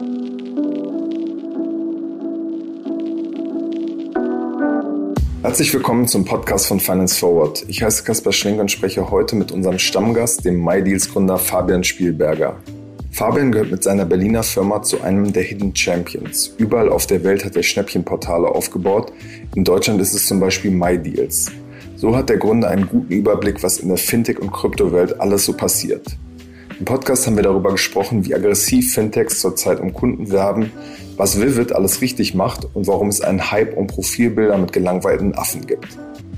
Herzlich willkommen zum Podcast von Finance Forward. Ich heiße Kaspar Schlenk und spreche heute mit unserem Stammgast, dem MyDeals-Gründer Fabian Spielberger. Fabian gehört mit seiner Berliner Firma zu einem der Hidden Champions. Überall auf der Welt hat er Schnäppchenportale aufgebaut. In Deutschland ist es zum Beispiel MyDeals. So hat der Gründer einen guten Überblick, was in der Fintech- und Kryptowelt alles so passiert. Im Podcast haben wir darüber gesprochen, wie aggressiv Fintechs zurzeit um Kunden werben, was Vivid alles richtig macht und warum es einen Hype um Profilbilder mit gelangweilten Affen gibt.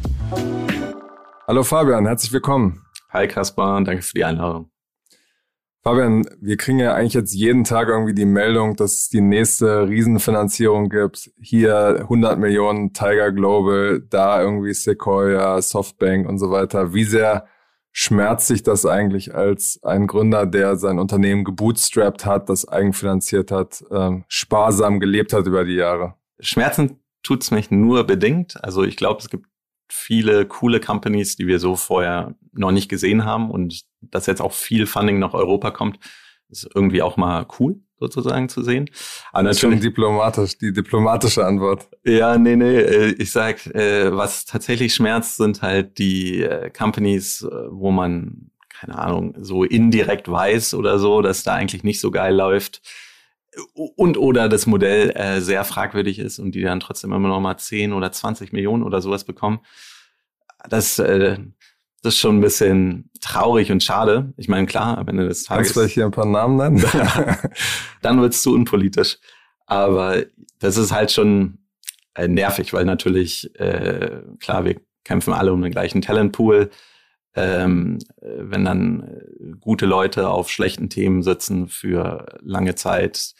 Hallo Fabian, herzlich willkommen. Hi Kaspar und danke für die Einladung. Fabian, wir kriegen ja eigentlich jetzt jeden Tag irgendwie die Meldung, dass es die nächste Riesenfinanzierung gibt. Hier 100 Millionen Tiger Global, da irgendwie Sequoia, Softbank und so weiter. Wie sehr schmerzt sich das eigentlich als ein Gründer, der sein Unternehmen gebootstrapped hat, das eigenfinanziert hat, sparsam gelebt hat über die Jahre? Schmerzen tut's mich nur bedingt. Also ich glaube, es gibt viele coole Companies, die wir so vorher noch nicht gesehen haben, und dass jetzt auch viel Funding nach Europa kommt, ist irgendwie auch mal cool sozusagen zu sehen. Aber das ist schon diplomatisch, die diplomatische Antwort. Ja, nee, ich sag, was tatsächlich schmerzt, sind halt die Companies, wo man, keine Ahnung, so indirekt weiß oder so, dass da eigentlich nicht so geil läuft und oder das Modell sehr fragwürdig ist und die dann trotzdem immer noch mal 10 oder 20 Millionen oder sowas bekommen. Das ist schon ein bisschen traurig und schade. Ich meine, klar, am Ende des Tages... Kannst du vielleicht hier ein paar Namen nennen? Dann wird's zu unpolitisch. Aber das ist halt schon nervig, weil natürlich, klar, wir kämpfen alle um den gleichen Talentpool. Wenn dann gute Leute auf schlechten Themen sitzen für lange Zeit,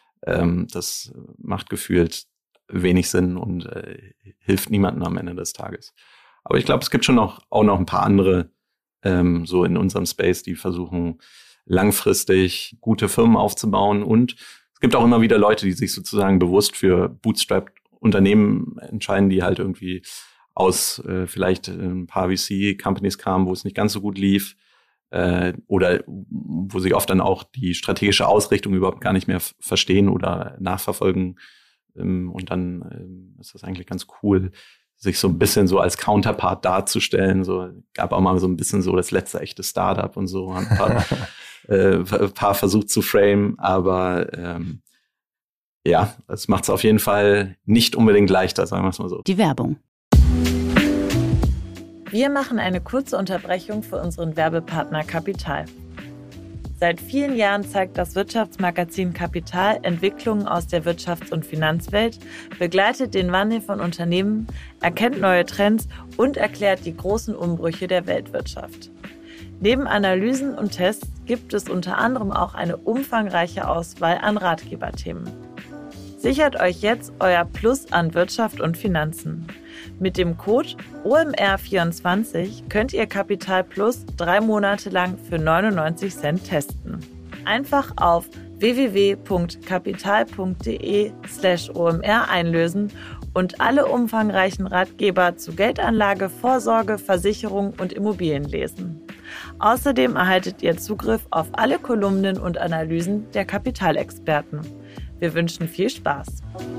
das macht gefühlt wenig Sinn und hilft niemandem am Ende des Tages. Aber ich glaube, es gibt schon auch noch ein paar andere so in unserem Space, die versuchen langfristig gute Firmen aufzubauen. Und es gibt auch immer wieder Leute, die sich sozusagen bewusst für Bootstrapped-Unternehmen entscheiden, die halt irgendwie aus vielleicht ein paar VC-Companies kamen, wo es nicht ganz so gut lief, oder wo sie oft dann auch die strategische Ausrichtung überhaupt gar nicht mehr verstehen oder nachverfolgen. Und dann ist das eigentlich ganz cool, sich so ein bisschen so als Counterpart darzustellen. So gab auch mal so ein bisschen so das letzte echte Startup und so. Ein paar versucht zu framen, aber ja, es macht es auf jeden Fall nicht unbedingt leichter, sagen wir es mal so. Die Werbung. Wir machen eine kurze Unterbrechung für unseren Werbepartner Kapital. Seit vielen Jahren zeigt das Wirtschaftsmagazin Kapital Entwicklungen aus der Wirtschafts- und Finanzwelt, begleitet den Wandel von Unternehmen, erkennt neue Trends und erklärt die großen Umbrüche der Weltwirtschaft. Neben Analysen und Tests gibt es unter anderem auch eine umfangreiche Auswahl an Ratgeberthemen. Sichert euch jetzt euer Plus an Wirtschaft und Finanzen. Mit dem Code OMR24 könnt ihr Kapital Plus 3 Monate lang für 99 Cent testen. Einfach auf www.kapital.de/OMR einlösen und alle umfangreichen Ratgeber zu Geldanlage, Vorsorge, Versicherung und Immobilien lesen. Außerdem erhaltet ihr Zugriff auf alle Kolumnen und Analysen der Kapitalexperten. Wir wünschen viel Spaß.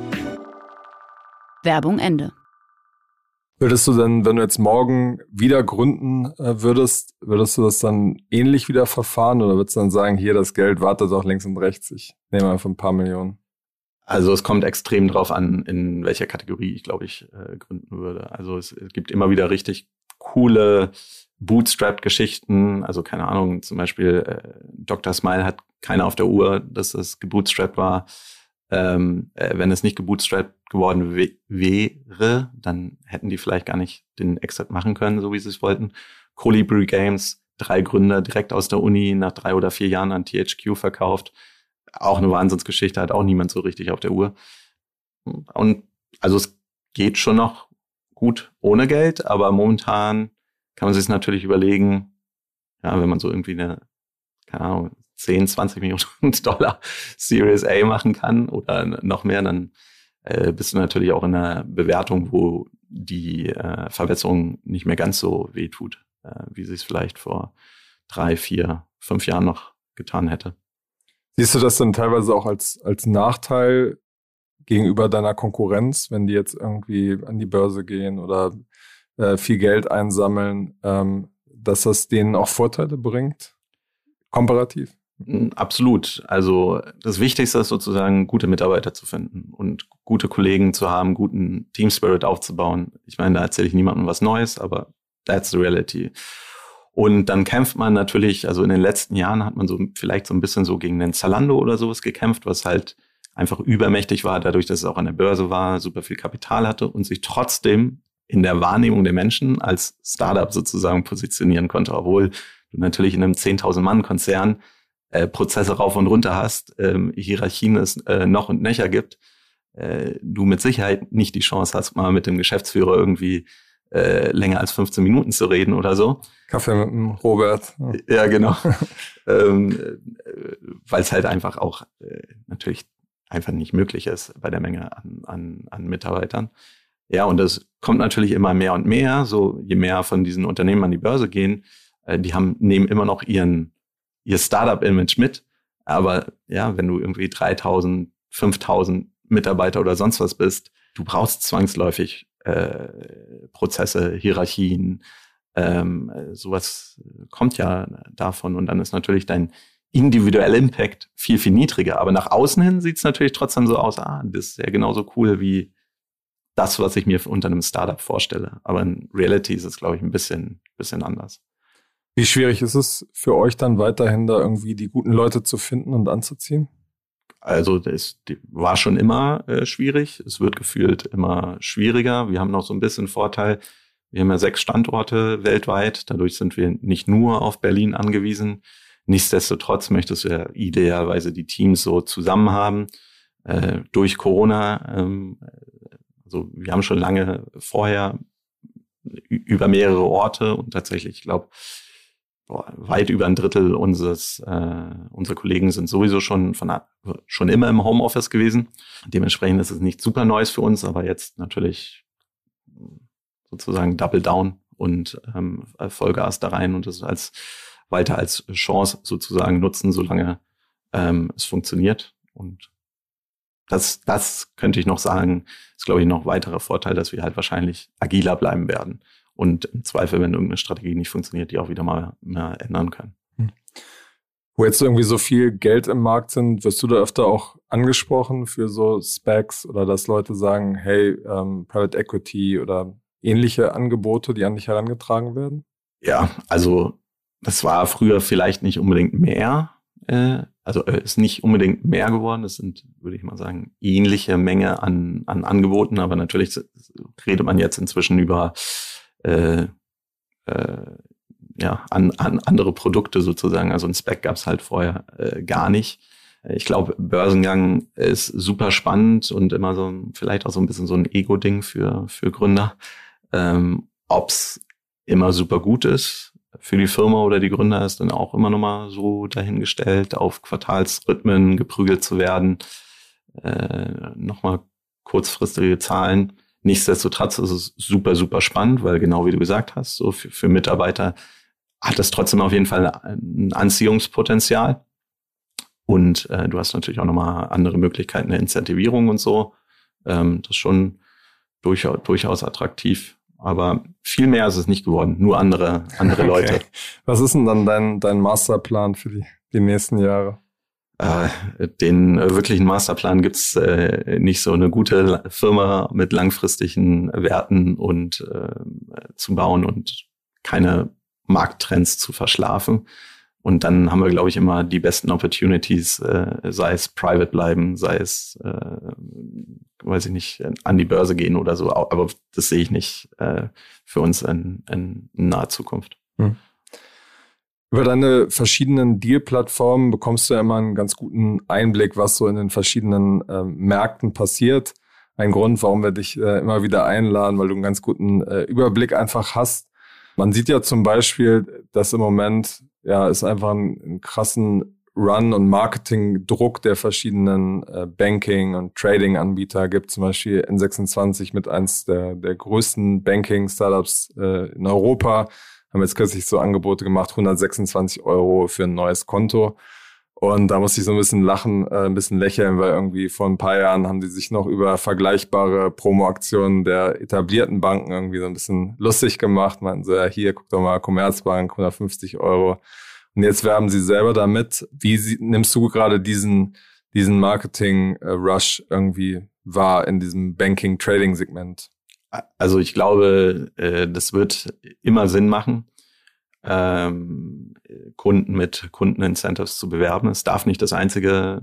Werbung Ende. Würdest du denn, wenn du jetzt morgen wieder gründen würdest du das dann ähnlich wieder verfahren oder würdest du dann sagen, hier das Geld wartet auch links und rechts, ich nehme einfach ein paar Millionen? Also es kommt extrem drauf an, in welcher Kategorie ich gründen würde. Also es gibt immer wieder richtig coole Bootstrap-Geschichten. Also keine Ahnung, zum Beispiel Dr. Smile hat keiner auf der Uhr, dass es gebootstrapped war. Wenn es nicht gebootstrapped geworden wäre, dann hätten die vielleicht gar nicht den Exit machen können, so wie sie es wollten. Colibri Games, 3 Gründer direkt aus der Uni nach 3 oder 4 Jahren an THQ verkauft. Auch eine Wahnsinnsgeschichte, hat auch niemand so richtig auf der Uhr. Und also es geht schon noch gut ohne Geld, aber momentan kann man sich natürlich überlegen, ja, wenn man so irgendwie eine, keine Ahnung, 10, 20 Millionen Dollar Series A machen kann oder noch mehr, dann bist du natürlich auch in einer Bewertung, wo die Verbesserung nicht mehr ganz so wehtut, wie sie es vielleicht vor 3, 4, 5 Jahren noch getan hätte. Siehst du das dann teilweise auch als Nachteil gegenüber deiner Konkurrenz, wenn die jetzt irgendwie an die Börse gehen oder viel Geld einsammeln, dass das denen auch Vorteile bringt, komparativ? Absolut. Also das Wichtigste ist sozusagen, gute Mitarbeiter zu finden und gute Kollegen zu haben, guten Team Spirit aufzubauen. Ich meine, da erzähle ich niemandem was Neues, aber that's the reality. Und dann kämpft man natürlich, also in den letzten Jahren hat man so vielleicht so ein bisschen so gegen den Zalando oder sowas gekämpft, was halt einfach übermächtig war, dadurch, dass es auch an der Börse war, super viel Kapital hatte und sich trotzdem in der Wahrnehmung der Menschen als Startup sozusagen positionieren konnte, obwohl du natürlich in einem 10.000-Mann-Konzern Prozesse rauf und runter hast, Hierarchien es noch und nöcher gibt, du mit Sicherheit nicht die Chance hast, mal mit dem Geschäftsführer irgendwie länger als 15 Minuten zu reden oder so. Kaffee mit dem Robert. Ja, genau. Weil es halt einfach auch natürlich einfach nicht möglich ist bei der Menge an Mitarbeitern. Ja, und das kommt natürlich immer mehr und mehr. So, je mehr von diesen Unternehmen an die Börse gehen, die nehmen immer noch ihr Startup-Image mit. Aber ja, wenn du irgendwie 3.000, 5.000 Mitarbeiter oder sonst was bist, du brauchst zwangsläufig Prozesse, Hierarchien, sowas kommt ja davon. Und dann ist natürlich dein individueller Impact viel, viel niedriger. Aber nach außen hin sieht es natürlich trotzdem so aus, das ist ja genauso cool wie das, was ich mir unter einem Startup vorstelle. Aber in Reality ist es, glaube ich, ein bisschen anders. Wie schwierig ist es für euch dann weiterhin da irgendwie die guten Leute zu finden und anzuziehen? Also das war schon immer schwierig. Es wird gefühlt immer schwieriger. Wir haben noch so ein bisschen Vorteil. Wir haben ja 6 Standorte weltweit. Dadurch sind wir nicht nur auf Berlin angewiesen. Nichtsdestotrotz möchtest du ja idealerweise die Teams so zusammen haben. Durch Corona, also wir haben schon lange vorher über mehrere Orte und tatsächlich, ich glaube, weit über ein Drittel unserer Kollegen sind sowieso schon immer im Homeoffice gewesen. Dementsprechend ist es nicht super Neues für uns, aber jetzt natürlich sozusagen Double Down und Vollgas da rein und das weiter als Chance sozusagen nutzen, solange es funktioniert. Und das könnte ich noch sagen, ist, glaube ich, noch ein weiterer Vorteil, dass wir halt wahrscheinlich agiler bleiben werden. Und im Zweifel, wenn irgendeine Strategie nicht funktioniert, die auch wieder mal ändern können. Wo jetzt irgendwie so viel Geld im Markt sind, wirst du da öfter auch angesprochen für so Specs oder dass Leute sagen, hey, Private Equity oder ähnliche Angebote, die an dich herangetragen werden? Ja, also das war früher vielleicht nicht unbedingt mehr, ist nicht unbedingt mehr geworden. Das sind, würde ich mal sagen, ähnliche Menge an Angeboten, aber natürlich redet man jetzt inzwischen über andere Produkte sozusagen. Also ein Spec gab es halt vorher gar nicht. Ich glaube, Börsengang ist super spannend und immer so vielleicht auch so ein bisschen so ein Ego-Ding für Gründer. Ob's immer super gut ist für die Firma oder die Gründer, ist dann auch immer nochmal so dahingestellt, auf Quartalsrhythmen geprügelt zu werden. Nochmal kurzfristige Zahlen. Nichtsdestotrotz ist es super, super spannend, weil genau wie du gesagt hast, so für Mitarbeiter hat es trotzdem auf jeden Fall ein Anziehungspotenzial. Und du hast natürlich auch nochmal andere Möglichkeiten der Incentivierung und so. Das ist schon durchaus attraktiv. Aber viel mehr ist es nicht geworden, nur andere Leute. Okay. Was ist denn dann dein Masterplan für die nächsten Jahre? Den wirklichen Masterplan gibt's nicht. So eine gute Firma mit langfristigen Werten und zu bauen und keine Markttrends zu verschlafen. Und dann haben wir, glaube ich, immer die besten Opportunities, sei es private bleiben, sei es, weiß ich nicht, an die Börse gehen oder so. Aber das sehe ich nicht für uns in naher Zukunft. Über deine verschiedenen Deal-Plattformen bekommst du ja immer einen ganz guten Einblick, was so in den verschiedenen Märkten passiert. Ein Grund, warum wir dich immer wieder einladen, weil du einen ganz guten Überblick einfach hast. Man sieht ja zum Beispiel, dass im Moment es einfach einen krassen Run- und Marketing-Druck der verschiedenen Banking- und Trading-Anbieter gibt. Zum Beispiel N26 mit eins der größten Banking-Startups in Europa. Haben jetzt kürzlich so Angebote gemacht, 126 € für ein neues Konto. Und da musste ich so ein bisschen lachen, ein bisschen lächeln, weil irgendwie vor ein paar Jahren haben die sich noch über vergleichbare Promo-Aktionen der etablierten Banken irgendwie so ein bisschen lustig gemacht. Meinten so, ja, hier, guck doch mal, Commerzbank, 150 Euro. Und jetzt werben sie selber damit. Nimmst du gerade diesen Marketing-Rush irgendwie wahr in diesem Banking-Trading-Segment? Also ich glaube, das wird immer Sinn machen, Kunden mit Kundenincentives zu bewerben. Es darf nicht dein einziger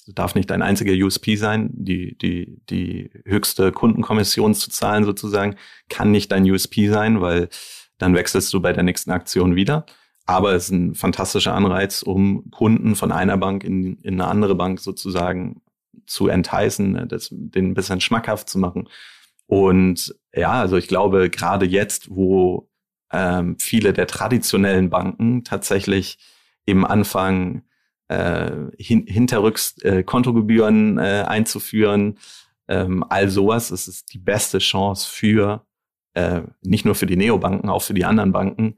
USP sein. Die höchste Kundenkommission zu zahlen sozusagen kann nicht dein USP sein, weil dann wechselst du bei der nächsten Aktion wieder. Aber es ist ein fantastischer Anreiz, um Kunden von einer Bank in eine andere Bank sozusagen zu entheißen, den ein bisschen schmackhaft zu machen. Und ja, also ich glaube, gerade jetzt, wo viele der traditionellen Banken tatsächlich eben anfangen, hinterrücks Kontogebühren einzuführen, all sowas, es ist die beste Chance für nicht nur für die Neobanken, auch für die anderen Banken,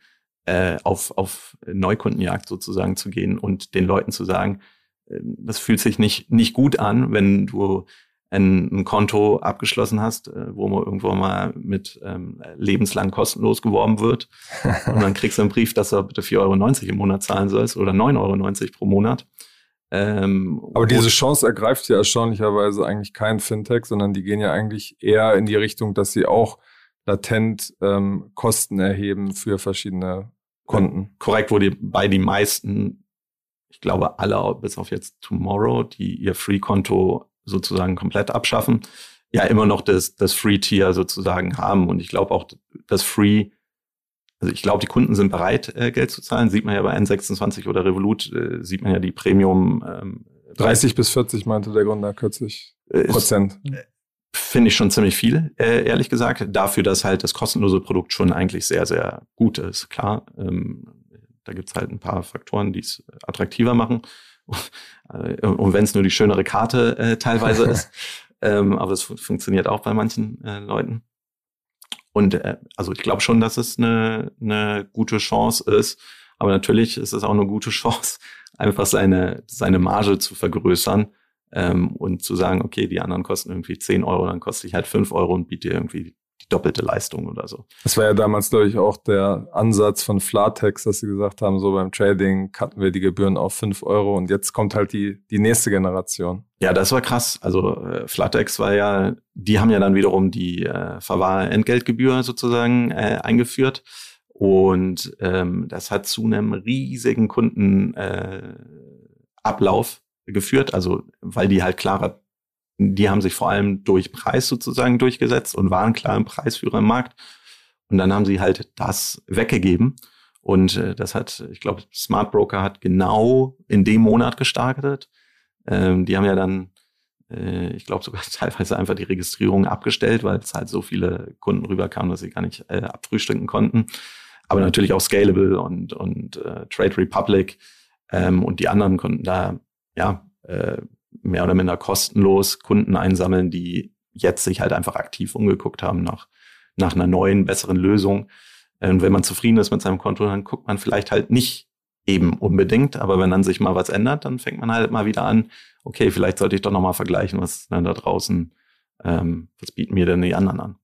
auf Neukundenjagd sozusagen zu gehen und den Leuten zu sagen, das fühlt sich nicht gut an, wenn du ein Konto abgeschlossen hast, wo man irgendwo mal mit lebenslang kostenlos geworben wird. Und dann kriegst du einen Brief, dass du bitte 4,90 Euro im Monat zahlen sollst oder 9,90 Euro pro Monat. Aber diese Chance ergreift ja erstaunlicherweise eigentlich kein Fintech, sondern die gehen ja eigentlich eher in die Richtung, dass sie auch latent Kosten erheben für verschiedene Konten. Korrekt, bei die meisten, ich glaube alle, bis auf jetzt Tomorrow, die ihr Free-Konto sozusagen komplett abschaffen, ja immer noch das Free-Tier sozusagen haben. Und ich glaube auch, das Free, also ich glaube, die Kunden sind bereit, Geld zu zahlen. Sieht man ja bei N26 oder Revolut, sieht man ja die Premium. 30 bis 40 meinte der Gründer kürzlich Prozent. Finde ich schon ziemlich viel, ehrlich gesagt. Dafür, dass halt das kostenlose Produkt schon eigentlich sehr, sehr gut ist. Klar, da gibt's halt ein paar Faktoren, die es attraktiver machen. Und wenn es nur die schönere Karte teilweise ist. Aber es funktioniert auch bei manchen Leuten. Und also ich glaube schon, dass es eine gute Chance ist. Aber natürlich ist es auch eine gute Chance, einfach seine Marge zu vergrößern und zu sagen, okay, die anderen kosten irgendwie 10 Euro, dann koste ich halt 5 Euro und biete irgendwie die doppelte Leistung oder so. Das war ja damals, glaube ich, auch der Ansatz von Flatex, dass sie gesagt haben, so beim Trading cutten wir die Gebühren auf 5 Euro und jetzt kommt halt die nächste Generation. Ja, das war krass. Also Flatex die haben ja dann wiederum die Verwahrentgeltgebühr sozusagen eingeführt und das hat zu einem riesigen Kundenablauf geführt, also weil die halt die haben sich vor allem durch Preis sozusagen durchgesetzt und waren klar im Preisführer im Markt. Und dann haben sie halt das weggegeben. Und ich glaube, Smart Broker hat genau in dem Monat gestartet. Die haben ja dann, ich glaube sogar teilweise einfach die Registrierung abgestellt, weil es halt so viele Kunden rüberkamen, dass sie gar nicht abfrühstücken konnten. Aber natürlich auch Scalable und Trade Republic und die anderen konnten da, mehr oder minder kostenlos Kunden einsammeln, die jetzt sich halt einfach aktiv umgeguckt haben nach einer neuen, besseren Lösung. Und wenn man zufrieden ist mit seinem Konto, dann guckt man vielleicht halt nicht eben unbedingt, aber wenn dann sich mal was ändert, dann fängt man halt mal wieder an, okay, vielleicht sollte ich doch nochmal vergleichen, was ist denn da draußen, was bieten mir denn die anderen an?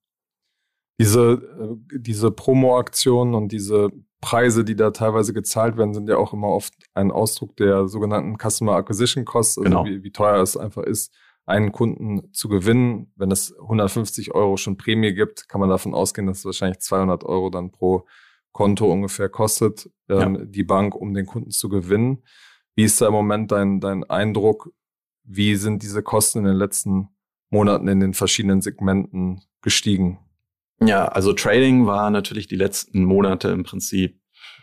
Diese Promo-Aktionen und diese Preise, die da teilweise gezahlt werden, sind ja auch immer oft ein Ausdruck der sogenannten Customer Acquisition Costs, also genau. wie teuer es einfach ist, einen Kunden zu gewinnen. Wenn es 150 Euro schon Prämie gibt, kann man davon ausgehen, dass es wahrscheinlich 200 Euro dann pro Konto ungefähr kostet, die Bank, um den Kunden zu gewinnen. Wie ist da im Moment dein Eindruck? Wie sind diese Kosten in den letzten Monaten in den verschiedenen Segmenten gestiegen? Ja, also Trading war natürlich die letzten Monate im Prinzip,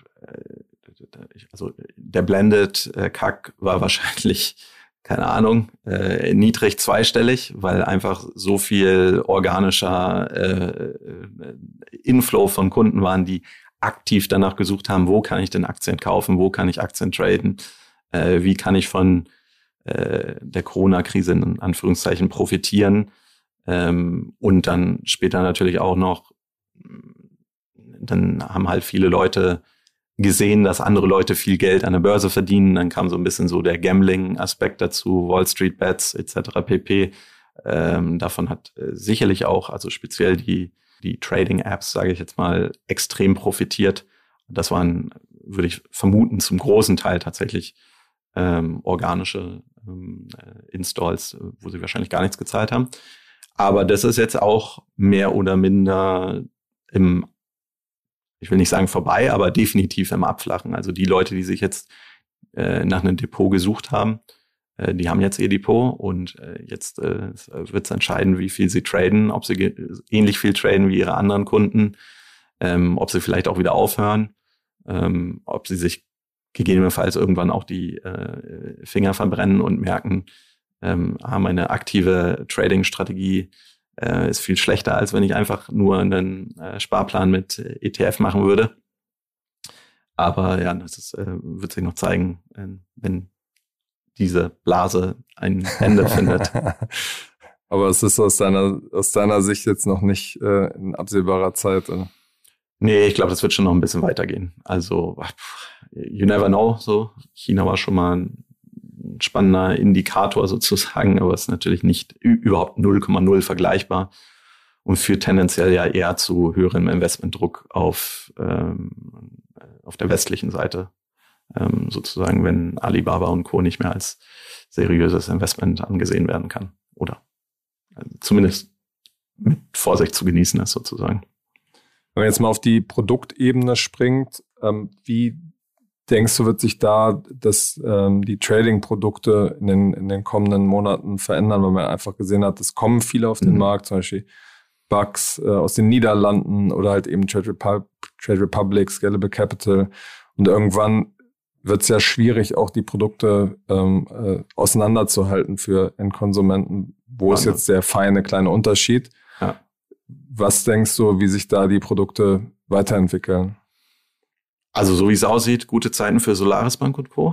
also der Blended CAC war wahrscheinlich, keine Ahnung, niedrig zweistellig, weil einfach so viel organischer Inflow von Kunden waren, die aktiv danach gesucht haben, wo kann ich denn Aktien kaufen, wo kann ich Aktien traden, wie kann ich von der Corona-Krise in Anführungszeichen profitieren. Und dann später natürlich auch noch, dann haben halt viele Leute gesehen, dass andere Leute viel Geld an der Börse verdienen. Dann kam so ein bisschen so der Gambling-Aspekt dazu, Wall Street Bets etc. pp. Davon hat sicherlich auch, also speziell die Trading-Apps, sage ich jetzt mal, extrem profitiert. Das waren, würde ich vermuten, zum großen Teil tatsächlich organische Installs, wo sie wahrscheinlich gar nichts gezahlt haben. Aber das ist jetzt auch mehr oder minder ich will nicht sagen vorbei, aber definitiv im Abflachen. Also die Leute, die sich jetzt nach einem Depot gesucht haben, die haben jetzt ihr Depot und jetzt wird es entscheiden, wie viel sie traden, ob sie ähnlich viel traden wie ihre anderen Kunden, ob sie vielleicht auch wieder aufhören, ob sie sich gegebenenfalls irgendwann auch die Finger verbrennen und merken, meine aktive Trading-Strategie ist viel schlechter, als wenn ich einfach nur einen Sparplan mit ETF machen würde. Aber ja, das wird sich noch zeigen, wenn diese Blase ein Ende findet. Aber es ist aus deiner Sicht jetzt noch nicht in absehbarer Zeit, oder? Nee, ich glaube, das wird schon noch ein bisschen weitergehen. Also, you never know, so. China war schon mal ein spannender Indikator sozusagen, aber ist natürlich nicht überhaupt 0,0 vergleichbar und führt tendenziell ja eher zu höherem Investmentdruck auf der westlichen Seite, sozusagen, wenn Alibaba und Co. nicht mehr als seriöses Investment angesehen werden kann oder zumindest mit Vorsicht zu genießen ist sozusagen. Wenn man jetzt mal auf die Produktebene springt, wie denkst du, wird sich da die Trading-Produkte in den kommenden Monaten verändern, weil man einfach gesehen hat, es kommen viele auf den Markt, zum Beispiel Bucks aus den Niederlanden oder halt eben Trade Republic, Scalable Capital. Und irgendwann wird es ja schwierig, auch die Produkte auseinanderzuhalten für Endkonsumenten. Wo ist jetzt der feine kleine Unterschied? Ja. Was denkst du, wie sich da die Produkte weiterentwickeln? Also so wie es aussieht, gute Zeiten für Solaris Bank und Co.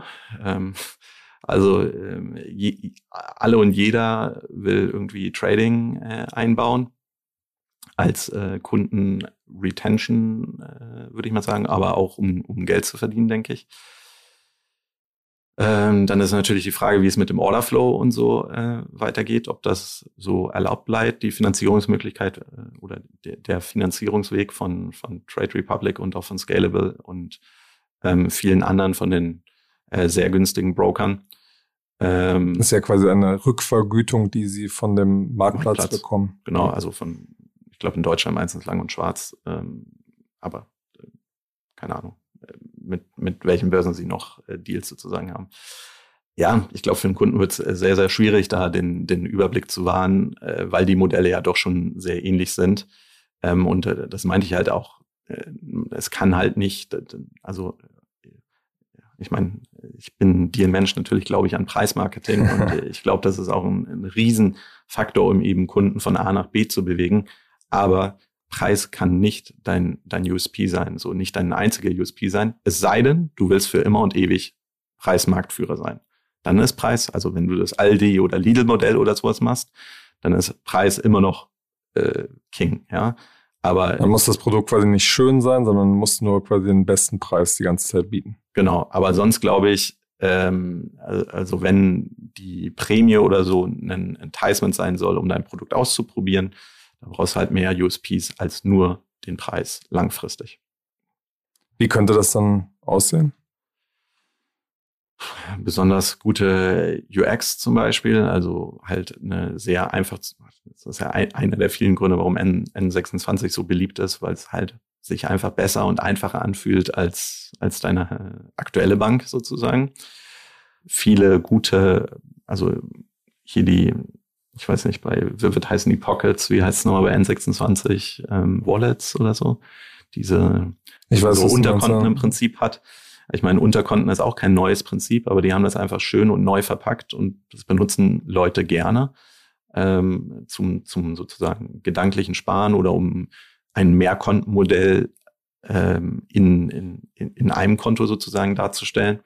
Alle und jeder will irgendwie Trading einbauen als Kunden-Retention, würde ich mal sagen, aber auch um Geld zu verdienen, denke ich. Dann ist natürlich die Frage, wie es mit dem Orderflow und so weitergeht, ob das so erlaubt bleibt, die Finanzierungsmöglichkeit oder der Finanzierungsweg von Trade Republic und auch von Scalable und vielen anderen von den sehr günstigen Brokern. Das ist ja quasi eine Rückvergütung, die sie von dem Marktplatz bekommen. Genau, also ich glaube in Deutschland meistens Lang und Schwarz, aber keine Ahnung. Mit welchen Börsen sie noch Deals sozusagen haben. Ja, ich glaube, für den Kunden wird es sehr, sehr schwierig, da den Überblick zu wahren, weil die Modelle ja doch schon sehr ähnlich sind. Und das meinte ich halt auch. Es kann halt nicht, also ich meine, ich bin dir ein Mensch, natürlich glaube ich an Preismarketing und ich glaube, das ist auch ein Riesenfaktor, um eben Kunden von A nach B zu bewegen. Aber Preis kann nicht dein USP sein, so nicht dein einziger USP sein. Es sei denn, du willst für immer und ewig Preismarktführer sein. Dann ist Preis, also wenn du das Aldi oder Lidl-Modell oder sowas machst, dann ist Preis immer noch King, ja. Aber dann muss das Produkt quasi nicht schön sein, sondern muss nur quasi den besten Preis die ganze Zeit bieten. Genau, aber sonst glaube ich, also wenn die Prämie oder so ein Enticement sein soll, um dein Produkt auszuprobieren, da brauchst du halt mehr USPs als nur den Preis langfristig. Wie könnte das dann aussehen? Besonders gute UX zum Beispiel, also halt eine sehr einfach, das ist ja einer der vielen Gründe, warum N26 so beliebt ist, weil es halt sich einfach besser und einfacher anfühlt als deine aktuelle Bank sozusagen. Viele gute, also hier ich weiß nicht, bei Vivid heißen die Pockets, wie heißt es nochmal bei N26, Wallets oder so, diese so Unterkonten im Prinzip hat. Ich meine, Unterkonten ist auch kein neues Prinzip, aber die haben das einfach schön und neu verpackt und das benutzen Leute gerne zum sozusagen gedanklichen Sparen oder um ein Mehrkontenmodell in einem Konto sozusagen darzustellen.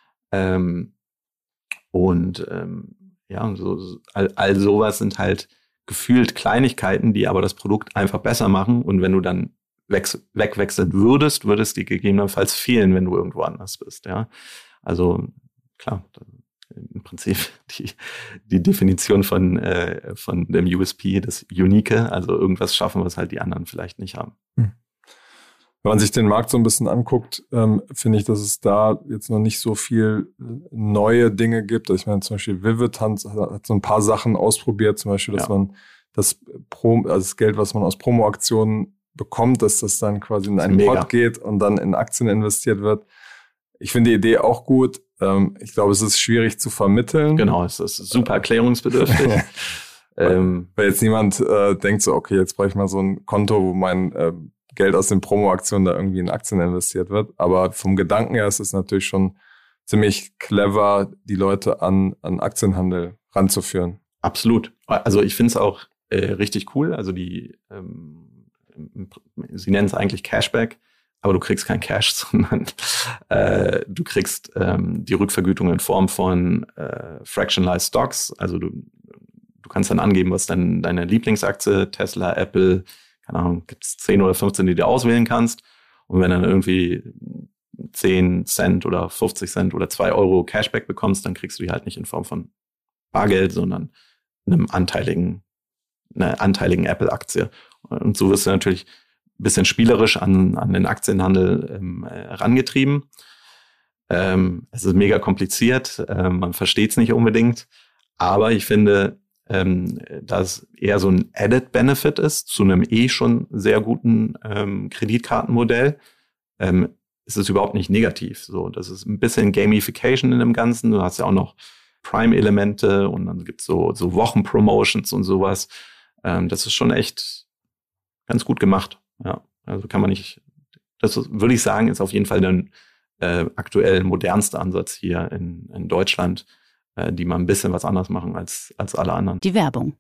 Ja, all sowas sind halt gefühlt Kleinigkeiten, die aber das Produkt einfach besser machen. Und wenn du dann wegwechseln würdest die gegebenenfalls fehlen, wenn du irgendwo anders bist. Ja, also klar, im Prinzip die Definition von dem USP, das Unique, also irgendwas schaffen, was halt die anderen vielleicht nicht haben. Wenn man sich den Markt so ein bisschen anguckt, finde ich, dass es da jetzt noch nicht so viel neue Dinge gibt. Also ich meine, zum Beispiel Vivid hat so ein paar Sachen ausprobiert, zum Beispiel, dass man das Geld, was man aus Promo-Aktionen bekommt, dass das dann quasi in einen Pot geht und dann in Aktien investiert wird. Ich finde die Idee auch gut. Ich glaube, es ist schwierig zu vermitteln. Genau, es ist super erklärungsbedürftig. Weil jetzt niemand denkt so, okay, jetzt brauche ich mal so ein Konto, wo mein Geld aus den Promo-Aktionen da irgendwie in Aktien investiert wird. Aber vom Gedanken her ist es natürlich schon ziemlich clever, die Leute an Aktienhandel ranzuführen. Absolut. Also ich finde es auch richtig cool. Also sie nennen es eigentlich Cashback, aber du kriegst kein Cash, sondern du kriegst die Rückvergütung in Form von Fractionalized Stocks. Also du kannst dann angeben, was deine Lieblingsaktie, Tesla, Apple, keine Ahnung, gibt es 10 oder 15, die du auswählen kannst. Und wenn dann irgendwie 10 Cent oder 50 Cent oder 2 Euro Cashback bekommst, dann kriegst du die halt nicht in Form von Bargeld, sondern einer anteiligen Apple-Aktie. Und so wirst du natürlich ein bisschen spielerisch an den Aktienhandel herangetrieben. Es ist mega kompliziert, man versteht es nicht unbedingt, aber ich finde, dass eher so ein Added Benefit ist zu einem schon sehr guten Kreditkartenmodell, ist es überhaupt nicht negativ. So, das ist ein bisschen Gamification in dem Ganzen. Du hast ja auch noch Prime-Elemente und dann gibt es so Wochenpromotions und sowas. Das ist schon echt ganz gut gemacht. Ja, also kann man nicht, würde ich sagen, ist auf jeden Fall der aktuell modernste Ansatz hier in Deutschland, die mal ein bisschen was anderes machen als alle anderen. Die Werbung.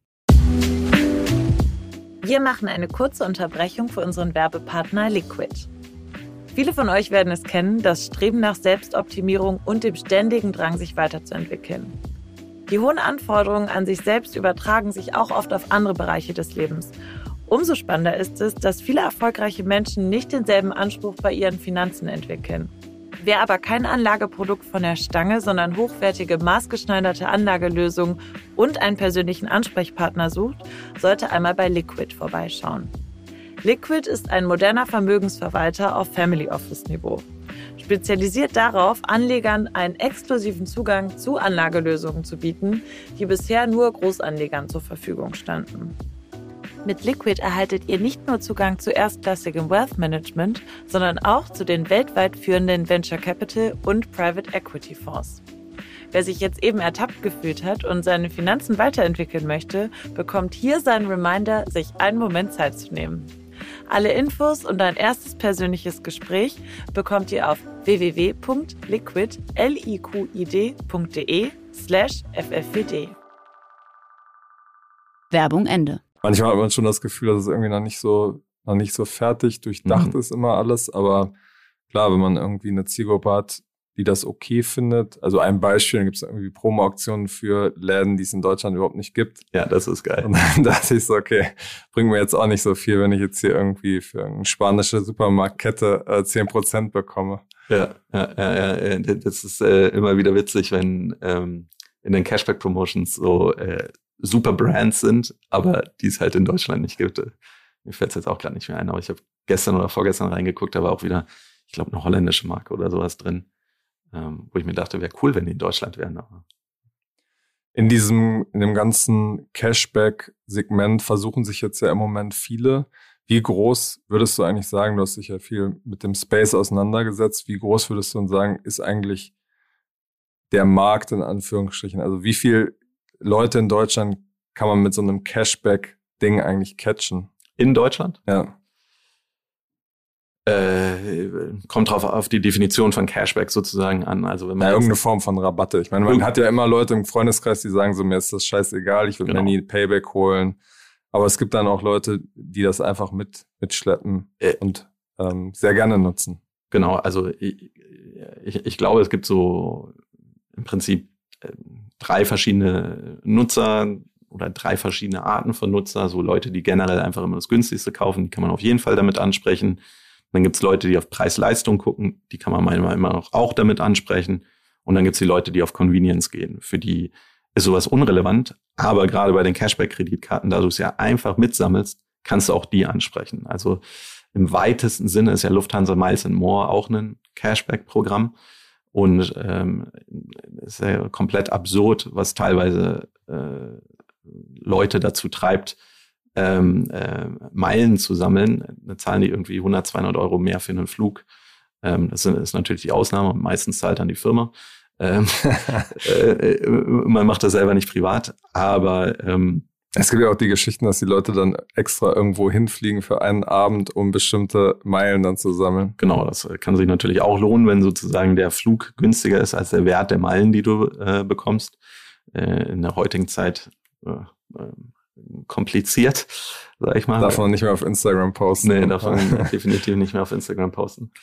Wir machen eine kurze Unterbrechung für unseren Werbepartner Liquid. Viele von euch werden es kennen, das Streben nach Selbstoptimierung und dem ständigen Drang, sich weiterzuentwickeln. Die hohen Anforderungen an sich selbst übertragen sich auch oft auf andere Bereiche des Lebens. Umso spannender ist es, dass viele erfolgreiche Menschen nicht denselben Anspruch bei ihren Finanzen entwickeln. Wer aber kein Anlageprodukt von der Stange, sondern hochwertige, maßgeschneiderte Anlagelösungen und einen persönlichen Ansprechpartner sucht, sollte einmal bei Liquid vorbeischauen. Liquid ist ein moderner Vermögensverwalter auf Family Office Niveau. Spezialisiert darauf, Anlegern einen exklusiven Zugang zu Anlagelösungen zu bieten, die bisher nur Großanlegern zur Verfügung standen. Mit Liquid erhaltet ihr nicht nur Zugang zu erstklassigem Wealth Management, sondern auch zu den weltweit führenden Venture Capital und Private Equity Fonds. Wer sich jetzt eben ertappt gefühlt hat und seine Finanzen weiterentwickeln möchte, bekommt hier seinen Reminder, sich einen Moment Zeit zu nehmen. Alle Infos und ein erstes persönliches Gespräch bekommt ihr auf www.liquid.de/ffwd. Werbung Ende. Manchmal hat man schon das Gefühl, dass es irgendwie noch nicht so fertig durchdacht ist immer alles. Aber klar, wenn man irgendwie eine Zielgruppe hat, die das okay findet. Also ein Beispiel, dann gibt es irgendwie Promo-Aktionen für Läden, die es in Deutschland überhaupt nicht gibt. Ja, das ist geil. Und dann dachte ich so, okay, bringt mir jetzt auch nicht so viel, wenn ich jetzt hier irgendwie für eine spanische Supermarktkette 10% bekomme. Ja. Das ist immer wieder witzig, wenn in den Cashback-Promotions so super Brands sind, aber die es halt in Deutschland nicht gibt. Mir fällt es jetzt auch gerade nicht mehr ein, aber ich habe gestern oder vorgestern reingeguckt, da war auch wieder, ich glaube, eine holländische Marke oder sowas drin, wo ich mir dachte, wäre cool, wenn die in Deutschland wären. Aber in dem ganzen Cashback-Segment versuchen sich jetzt ja im Moment viele. Wie groß würdest du eigentlich sagen, du hast dich ja viel mit dem Space auseinandergesetzt, wie groß würdest du sagen, ist eigentlich der Markt in Anführungsstrichen? Also wie viel Leute in Deutschland kann man mit so einem Cashback-Ding eigentlich catchen? in Deutschland? Ja. Kommt drauf auf die Definition von Cashback sozusagen an. Also wenn man irgendeine Form von Rabatte. Ich meine, man hat ja immer Leute im Freundeskreis, die sagen so, mir ist das scheißegal, ich will mir nie Payback holen. Aber es gibt dann auch Leute, die das einfach mitschleppen und sehr gerne nutzen. Genau, also ich glaube, es gibt so im Prinzip 3 verschiedene Nutzer, oder 3 verschiedene Arten von Nutzer. So Leute, die generell einfach immer das Günstigste kaufen, die kann man auf jeden Fall damit ansprechen. Dann gibt's Leute, die auf Preis-Leistung gucken, die kann man manchmal immer noch auch damit ansprechen. Und dann gibt's die Leute, die auf Convenience gehen. Für die ist sowas unrelevant. Aber gerade bei den Cashback-Kreditkarten, da du es ja einfach mitsammelst, kannst du auch die ansprechen. Also im weitesten Sinne ist ja Lufthansa Miles & More auch ein Cashback-Programm. Und ist ja komplett absurd, was teilweise Leute dazu treibt, Meilen zu sammeln. Da zahlen die irgendwie 100, 200 Euro mehr für einen Flug. Das ist natürlich die Ausnahme. Meistens zahlt dann die Firma. Man macht das selber nicht privat. Aber es gibt ja auch die Geschichten, dass die Leute dann extra irgendwo hinfliegen für einen Abend, um bestimmte Meilen dann zu sammeln. Genau, das kann sich natürlich auch lohnen, wenn sozusagen der Flug günstiger ist als der Wert der Meilen, die du bekommst. In der heutigen Zeit kompliziert, sag ich mal. Darf man nicht mehr auf Instagram posten. Nee, darf man definitiv nicht mehr auf Instagram posten.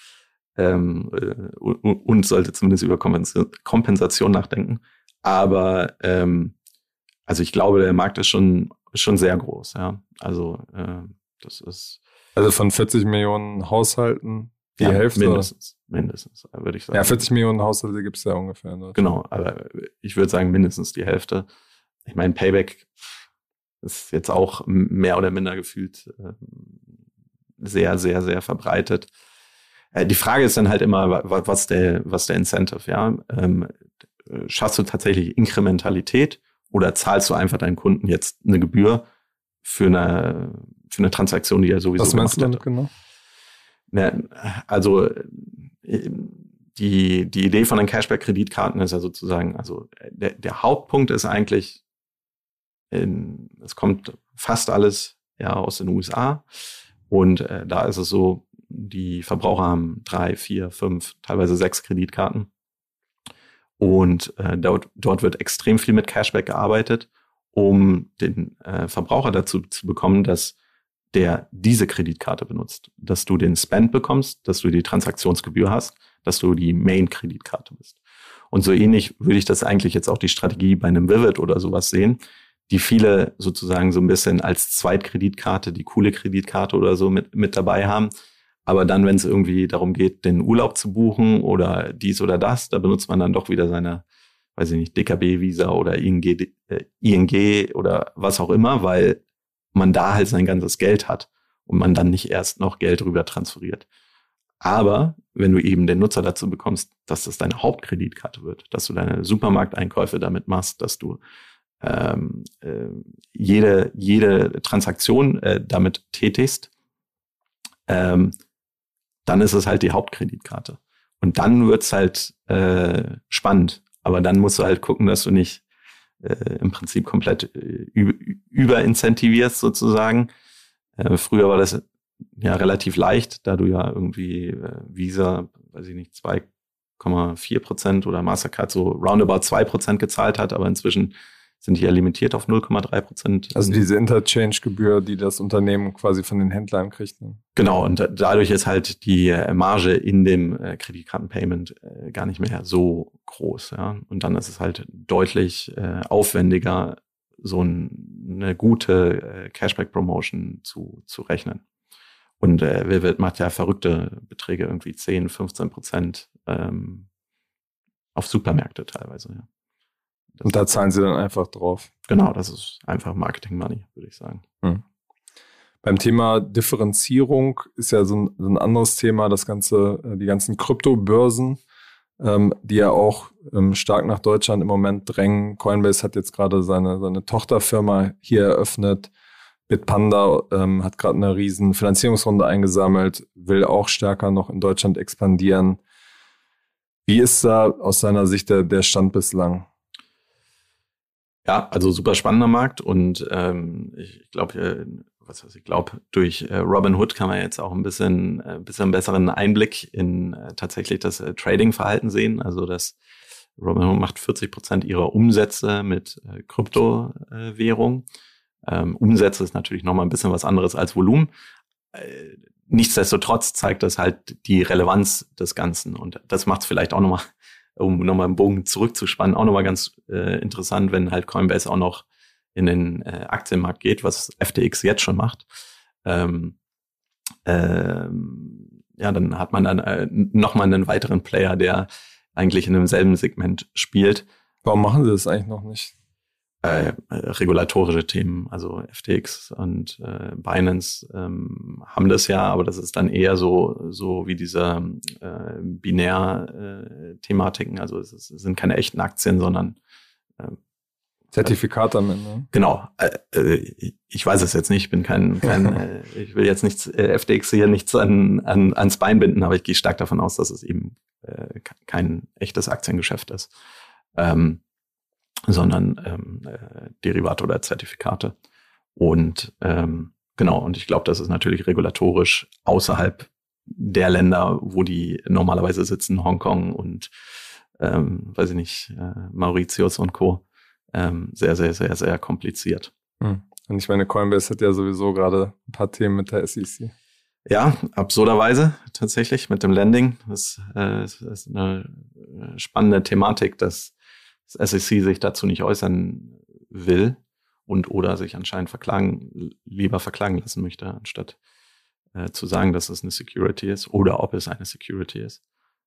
Und sollte zumindest über Kompensation nachdenken. Aber also ich glaube, der Markt ist schon sehr groß, ja. Also das ist also von 40 Millionen Haushalten die Hälfte? Mindestens, würde ich sagen. Ja, 40 Millionen Haushalte gibt es ja ungefähr. Genau, aber ich würde sagen mindestens die Hälfte. Ich meine, Payback ist jetzt auch mehr oder minder gefühlt sehr, sehr, sehr verbreitet. Die Frage ist dann halt immer, was der Incentive, ja? Schaffst du tatsächlich Inkrementalität oder zahlst du einfach deinen Kunden jetzt eine Gebühr für eine Transaktion, die er sowieso was meinst gemacht du damit hat? Genau? Also die Idee von den Cashback-Kreditkarten ist ja sozusagen, also der Hauptpunkt ist eigentlich, es kommt fast alles ja aus den USA und da ist es so, die Verbraucher haben 3, 4, 5, teilweise 6 Kreditkarten und dort wird extrem viel mit Cashback gearbeitet, um den Verbraucher dazu zu bekommen, dass der diese Kreditkarte benutzt, dass du den Spend bekommst, dass du die Transaktionsgebühr hast, dass du die Main-Kreditkarte bist. Und so ähnlich würde ich das eigentlich jetzt auch die Strategie bei einem Vivid oder sowas sehen, die viele sozusagen so ein bisschen als Zweitkreditkarte, die coole Kreditkarte oder so mit dabei haben. Aber dann, wenn es irgendwie darum geht, den Urlaub zu buchen oder dies oder das, da benutzt man dann doch wieder seine, weiß ich nicht, DKB-Visa oder ING oder was auch immer, weil man da halt sein ganzes Geld hat und man dann nicht erst noch Geld rüber transferiert. Aber wenn du eben den Nutzer dazu bekommst, dass das deine Hauptkreditkarte wird, dass du deine Supermarkteinkäufe damit machst, dass du jede Transaktion damit tätigst, dann ist es halt die Hauptkreditkarte. Und dann wird's halt spannend. Aber dann musst du halt gucken, dass du nicht im Prinzip komplett überincentivierst sozusagen. Früher war das ja relativ leicht, da du ja irgendwie Visa, weiß ich nicht, 2,4% oder Mastercard so roundabout 2% gezahlt hat, aber inzwischen sind die ja limitiert auf 0,3%. Also diese Interchange-Gebühr, die das Unternehmen quasi von den Händlern kriegt. Ne? Genau, und dadurch ist halt die Marge in dem Kreditkartenpayment gar nicht mehr so groß. Ja? Und dann ist es halt deutlich aufwendiger, so eine gute Cashback-Promotion zu rechnen. Und Vivid macht ja verrückte Beträge, irgendwie 10, 15% auf Supermärkte teilweise, ja. Und da zahlen sie dann einfach drauf. Genau, das ist einfach Marketing Money, würde ich sagen. Beim Thema Differenzierung ist ja so ein anderes Thema, die ganzen Kryptobörsen, die ja auch stark nach Deutschland im Moment drängen. Coinbase hat jetzt gerade seine Tochterfirma hier eröffnet. Bitpanda hat gerade eine riesen Finanzierungsrunde eingesammelt, will auch stärker noch in Deutschland expandieren. Wie ist da aus deiner Sicht der Stand bislang? Ja, also super spannender Markt und ich glaube, durch Robinhood kann man jetzt auch ein bisschen besseren Einblick in tatsächlich das Trading-Verhalten sehen. Also das Robinhood macht 40% ihrer Umsätze mit Kryptowährung. Umsätze ist natürlich nochmal ein bisschen was anderes als Volumen. Nichtsdestotrotz zeigt das halt die Relevanz des Ganzen und das macht es vielleicht auch nochmal, um nochmal einen Bogen zurückzuspannen, auch nochmal ganz interessant, wenn halt Coinbase auch noch in den Aktienmarkt geht, was FTX jetzt schon macht, dann hat man dann nochmal einen weiteren Player, der eigentlich in demselben Segment spielt. Warum machen sie das eigentlich noch nicht? Regulatorische Themen, also FTX und Binance haben das ja, aber das ist dann eher so wie diese Binär-Thematiken, also es sind keine echten Aktien, sondern Zertifikate am Ende. Genau. Ich weiß es jetzt nicht. Ich bin ich will jetzt nichts, FTX hier nichts ans Bein binden, aber ich gehe stark davon aus, dass es eben kein echtes Aktiengeschäft ist, sondern Derivate oder Zertifikate. Und genau. Und ich glaube, das ist natürlich regulatorisch außerhalb der Länder, wo die normalerweise sitzen, Hongkong und weiß ich nicht, Mauritius und Co. Sehr, sehr, sehr, sehr kompliziert. Und ich meine, Coinbase hat ja sowieso gerade ein paar Themen mit der SEC. Ja, absurderweise tatsächlich mit dem Lending. Das ist eine spannende Thematik, dass das SEC sich dazu nicht äußern will oder sich anscheinend lieber verklagen lassen möchte, anstatt zu sagen, dass es eine Security ist oder ob es eine Security ist,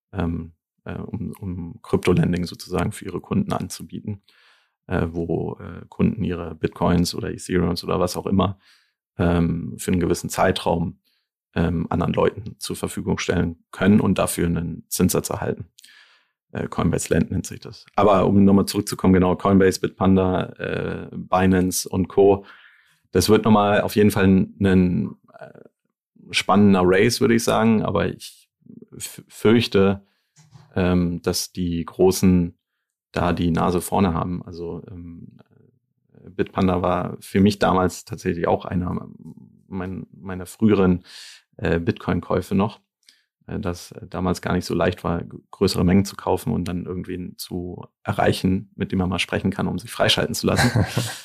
um Kryptolending sozusagen für ihre Kunden anzubieten. Wo Kunden ihre Bitcoins oder Ethereums oder was auch immer für einen gewissen Zeitraum anderen Leuten zur Verfügung stellen können und dafür einen Zinssatz erhalten. Coinbase Lend nennt sich das. Aber um nochmal zurückzukommen, genau, Coinbase, Bitpanda, Binance und Co. Das wird nochmal auf jeden Fall ein spannender Race, würde ich sagen. Aber ich fürchte, dass die Großen da die Nase vorne haben. Also Bitpanda war für mich damals tatsächlich auch einer meiner früheren Bitcoin-Käufe noch, dass damals gar nicht so leicht war, größere Mengen zu kaufen und dann irgendwen zu erreichen, mit dem man mal sprechen kann, um sich freischalten zu lassen.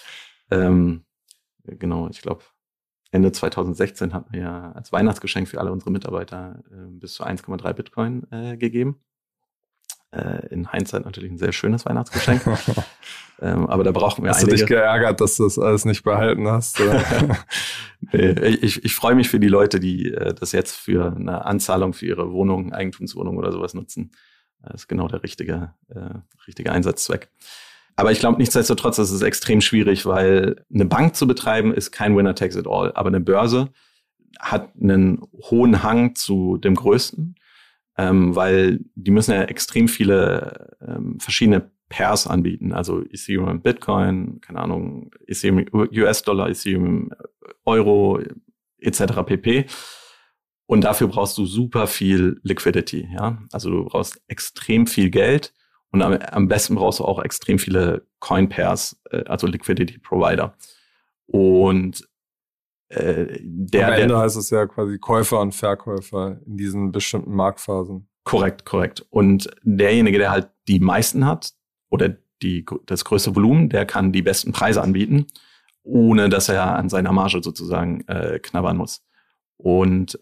Genau, ich glaube, Ende 2016 hatten wir ja als Weihnachtsgeschenk für alle unsere Mitarbeiter bis zu 1,3 Bitcoin gegeben. In Hindsight natürlich ein sehr schönes Weihnachtsgeschenk. Aber da brauchen wir einige. Hast du dich geärgert, dass du das alles nicht behalten hast? Nee, ich freue mich für die Leute, die das jetzt für eine Anzahlung für ihre Wohnung, Eigentumswohnung oder sowas nutzen. Das ist genau der richtige Einsatzzweck. Aber ich glaube, nichtsdestotrotz ist es extrem schwierig, weil eine Bank zu betreiben ist kein Winner takes it all. Aber eine Börse hat einen hohen Hang zu dem Größten. Weil die müssen ja extrem viele verschiedene Pairs anbieten, also Ethereum, Bitcoin, keine Ahnung, Ethereum US-Dollar, Ethereum Euro etc. pp. Und dafür brauchst du super viel Liquidity, ja. Also du brauchst extrem viel Geld und am besten brauchst du auch extrem viele Coin-Pairs, also Liquidity Provider. Und am Ende heißt es ja quasi Käufer und Verkäufer in diesen bestimmten Marktphasen. Korrekt. Und derjenige, der halt die meisten hat oder das größte Volumen, der kann die besten Preise anbieten, ohne dass er an seiner Marge sozusagen knabbern muss. Und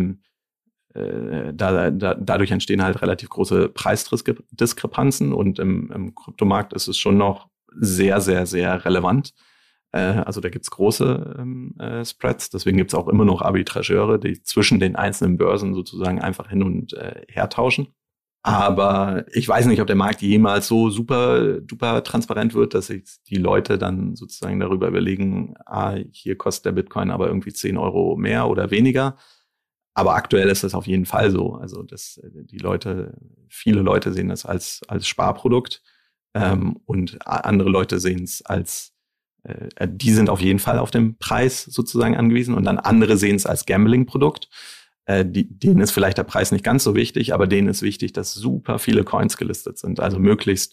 dadurch entstehen halt relativ große Preisdiskrepanzen und im Kryptomarkt ist es schon noch sehr, sehr, sehr relevant. Also da gibt's große Spreads, deswegen gibt's auch immer noch Arbitrageure, die zwischen den einzelnen Börsen sozusagen einfach hin und her tauschen. Aber ich weiß nicht, ob der Markt jemals so super duper transparent wird, dass sich die Leute dann sozusagen darüber überlegen, hier kostet der Bitcoin aber irgendwie 10 Euro mehr oder weniger. Aber aktuell ist das auf jeden Fall so. Also dass viele Leute sehen das als Sparprodukt und andere Leute sehen es als die sind auf jeden Fall auf den Preis sozusagen angewiesen und dann andere sehen es als Gambling-Produkt. Denen ist vielleicht der Preis nicht ganz so wichtig, aber denen ist wichtig, dass super viele Coins gelistet sind, also möglichst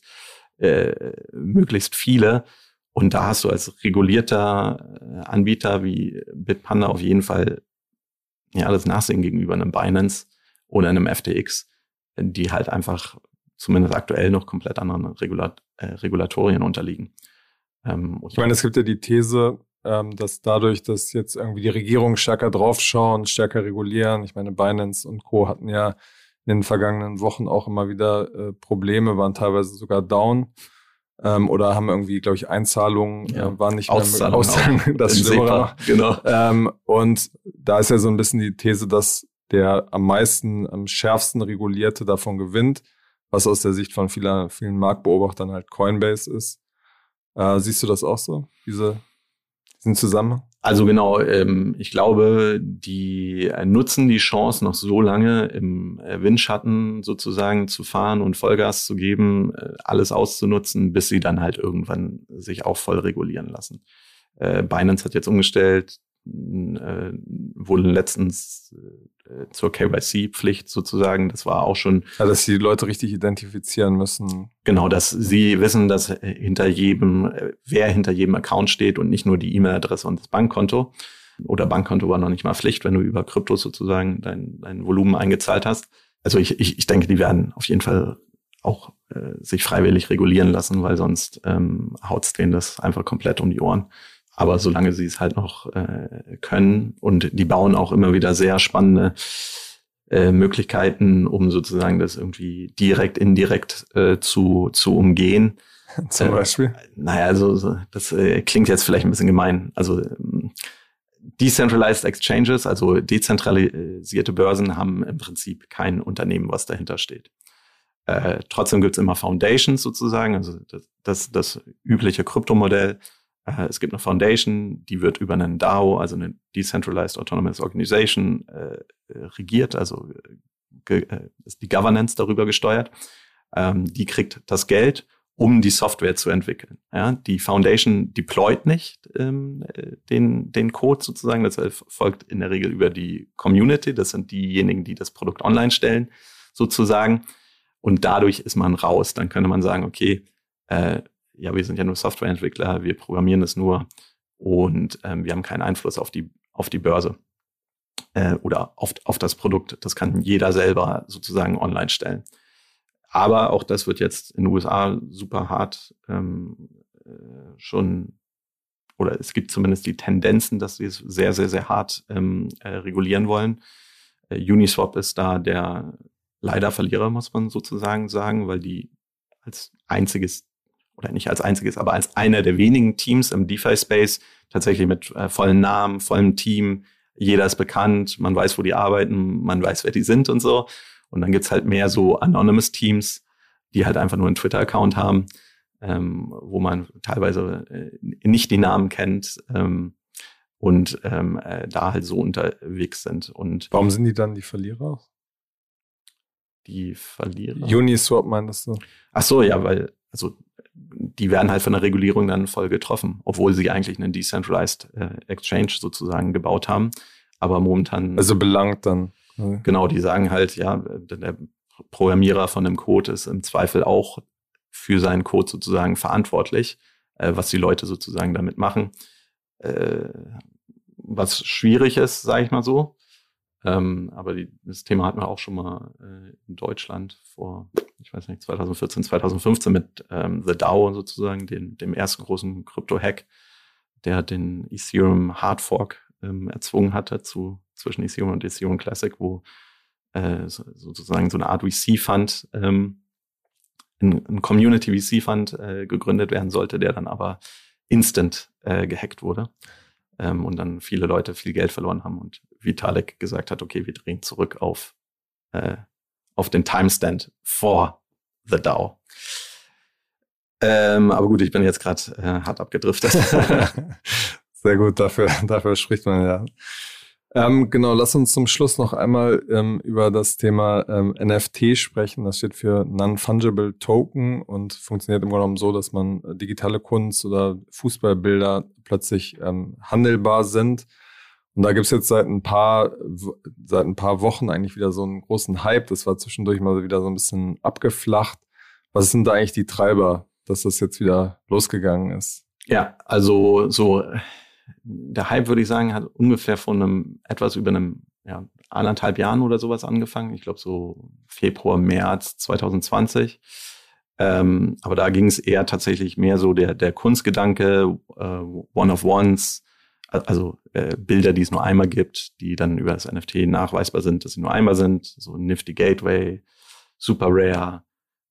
viele. Und da hast du als regulierter Anbieter wie Bitpanda auf jeden Fall das Nachsehen gegenüber einem Binance oder einem FTX, die halt einfach zumindest aktuell noch komplett anderen Regulatorien unterliegen. Ich meine, es gibt ja die These, dass dadurch, dass jetzt irgendwie die Regierungen stärker draufschauen, stärker regulieren, ich meine, Binance und Co. hatten ja in den vergangenen Wochen auch immer wieder Probleme, waren teilweise sogar down, oder haben irgendwie, glaube ich, Einzahlungen, waren nicht mehr Auszahlungen, das Schlimmere. Genau. Und da ist ja so ein bisschen die These, dass der am schärfsten regulierte davon gewinnt, was aus der Sicht von vielen Marktbeobachtern halt Coinbase ist. Siehst du das auch so, diesen Zusammenhang? Also genau, ich glaube, die nutzen die Chance, noch so lange im Windschatten sozusagen zu fahren und Vollgas zu geben, alles auszunutzen, bis sie dann halt irgendwann sich auch voll regulieren lassen. Binance hat jetzt umgestellt, wurde letztens zur KYC-Pflicht sozusagen. Das war auch schon... Ja, dass die Leute richtig identifizieren müssen. Genau, dass sie wissen, dass wer hinter jedem Account steht und nicht nur die E-Mail-Adresse und das Bankkonto. Oder Bankkonto war noch nicht mal Pflicht, wenn du über Kryptos sozusagen dein Volumen eingezahlt hast. Also ich denke, die werden auf jeden Fall auch sich freiwillig regulieren lassen, weil sonst haut's denen das einfach komplett um die Ohren. Aber solange sie es halt noch können, und die bauen auch immer wieder sehr spannende Möglichkeiten, um sozusagen das irgendwie indirekt zu umgehen. Zum Beispiel? Naja, also das klingt jetzt vielleicht ein bisschen gemein. Also Decentralized Exchanges, also dezentralisierte Börsen, haben im Prinzip kein Unternehmen, was dahinter steht. Trotzdem gibt's immer Foundations sozusagen, also das übliche Kryptomodell. Es gibt eine Foundation, die wird über einen DAO, also eine Decentralized Autonomous Organization, regiert, also ist die Governance darüber gesteuert. Die kriegt das Geld, um die Software zu entwickeln. Ja, die Foundation deployt nicht den Code sozusagen, das folgt in der Regel über die Community, das sind diejenigen, die das Produkt online stellen sozusagen, und dadurch ist man raus. Dann könnte man sagen, okay, wir sind ja nur Softwareentwickler, wir programmieren es nur und wir haben keinen Einfluss auf die Börse oder auf das Produkt. Das kann jeder selber sozusagen online stellen. Aber auch das wird jetzt in den USA super hart oder es gibt zumindest die Tendenzen, dass sie es sehr, sehr, sehr hart regulieren wollen. Uniswap ist da der leider Verlierer, muss man sozusagen sagen, weil die als einziges, oder nicht als einziges, aber als einer der wenigen Teams im DeFi-Space tatsächlich mit vollen Namen, vollem Team, jeder ist bekannt, man weiß, wo die arbeiten, man weiß, wer die sind und so. Und dann gibt's halt mehr so Anonymous Teams, die halt einfach nur einen Twitter-Account haben, wo man teilweise nicht die Namen kennt und da halt so unterwegs sind. Und warum sind die dann die Verlierer? Die Verlierer? Uniswap meintest du? Ach so, ja, weil die werden halt von der Regulierung dann voll getroffen, obwohl sie eigentlich einen Decentralized Exchange sozusagen gebaut haben. Aber momentan... Also belangt dann. Genau, die sagen halt, ja, der Programmierer von dem Code ist im Zweifel auch für seinen Code sozusagen verantwortlich, was die Leute sozusagen damit machen. Was schwierig ist, sage ich mal so. Aber das Thema hatten wir auch schon mal in Deutschland vor, ich weiß nicht, 2014, 2015 mit The DAO sozusagen, dem ersten großen Krypto-Hack, der den Ethereum Hardfork erzwungen hatte zwischen Ethereum und Ethereum Classic, wo sozusagen so eine Art VC-Fund, ein Community-VC-Fund gegründet werden sollte, der dann aber instant gehackt wurde. Und dann viele Leute viel Geld verloren haben und Vitalik gesagt hat, okay, wir drehen zurück auf den Timestamp vor The DAO. Aber gut, ich bin jetzt gerade hart abgedriftet. Sehr gut, dafür spricht man ja. Genau, lass uns zum Schluss noch einmal über das Thema NFT sprechen. Das steht für Non-Fungible Token und funktioniert im Grunde genommen so, dass man digitale Kunst oder Fußballbilder plötzlich handelbar sind. Und da gibt's jetzt seit ein paar Wochen eigentlich wieder so einen großen Hype. Das war zwischendurch mal wieder so ein bisschen abgeflacht. Was sind da eigentlich die Treiber, dass das jetzt wieder losgegangen ist? Ja, also so der Hype, würde ich sagen, hat ungefähr von etwas über 1,5 Jahren oder sowas angefangen. Ich glaube so Februar, März 2020. Aber da ging es eher tatsächlich mehr so der Kunstgedanke, One-of-Ones, also Bilder, die es nur einmal gibt, die dann über das NFT nachweisbar sind, dass sie nur einmal sind. So Nifty Gateway, Super Rare,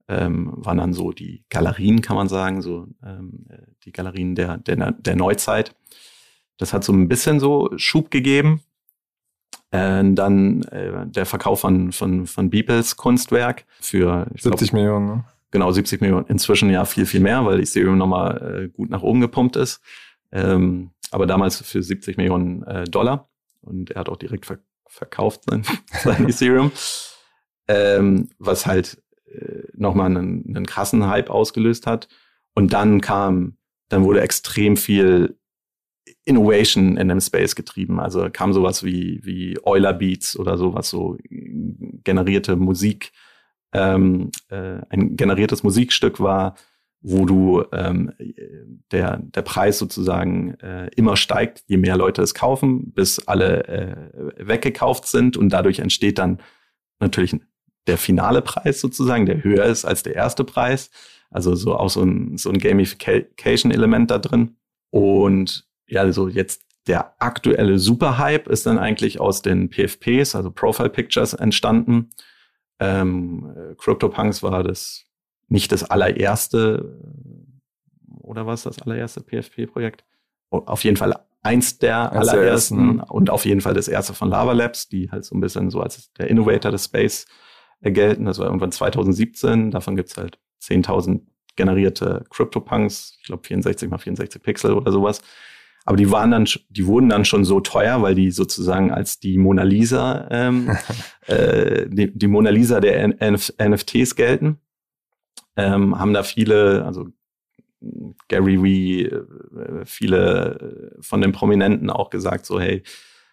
waren dann so die Galerien, kann man sagen, so die Galerien der Neuzeit. Das hat so ein bisschen so Schub gegeben. Dann der Verkauf von Beeples Kunstwerk für 70 Millionen, ne? Genau, 70 Millionen. Inzwischen ja viel, viel mehr, weil Ethereum nochmal gut nach oben gepumpt ist. Aber damals für 70 Millionen $. Und er hat auch direkt verkauft sein Ethereum. Was halt nochmal einen krassen Hype ausgelöst hat. Und dann wurde extrem viel Innovation in dem Space getrieben. Also kam sowas wie Euler Beats oder sowas, so generierte Musik, ein generiertes Musikstück war, wo du der Preis sozusagen immer steigt, je mehr Leute es kaufen, bis alle weggekauft sind, und dadurch entsteht dann natürlich der finale Preis sozusagen, der höher ist als der erste Preis. Also so auch so ein Gamification-Element da drin. Und ja, so jetzt der aktuelle Superhype ist dann eigentlich aus den PFPs, also Profile Pictures, entstanden. CryptoPunks war nicht das allererste, oder was das allererste PFP-Projekt? Auf jeden Fall eins der allerersten und auf jeden Fall das erste von Lava Labs, die halt so ein bisschen so als der Innovator des Space gelten. Das war irgendwann 2017. Davon gibt's halt 10.000 generierte CryptoPunks. Ich glaube 64 mal 64 Pixel oder sowas. Aber die wurden dann schon so teuer, weil die sozusagen als die Mona Lisa, die Mona Lisa der NFTs gelten. Haben da viele, also Gary Vee, viele von den Prominenten auch gesagt, so hey,